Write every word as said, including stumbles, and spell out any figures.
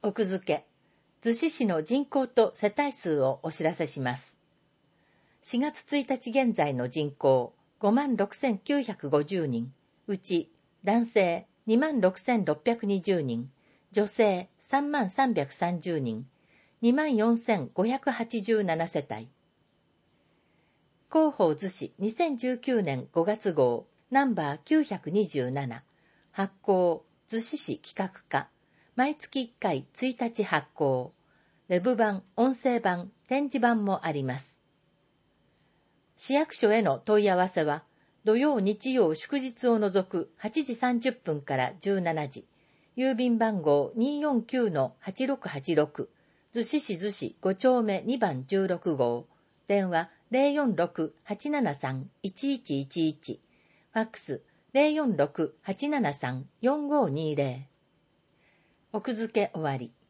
奥付け、逗子市の人口と世帯数をお知らせします。しがつついたち現在の人口 ごまんろくせんきゅうひゃくごじゅうにん、うち男性 にまんろくせんろっぴゃくにじゅうにん、女性さんまんさんびゃくさんじゅうにん、にまんよんせんごひゃくはちじゅうななせたい。広報逗子にせんじゅうきゅうねんごがつ号ナンバーきゅうひゃくにじゅうなな、発行逗子市企画課、毎月いっかいついたち発行、ウェブ版、音声版、展示版もあります。市役所への問い合わせは、土曜日曜祝日を除くはちじさんじゅっぷんからじゅうしちじ、郵便番号 にーよんきゅうのはちろくはちろく、逗子市逗子ごちょうめにばんじゅうろく号、電話 ゼロよんろくはちななさんいちいちいちいち、ファックス ゼロよんろくはちななさんよんごにゼロ。奥付け終わり。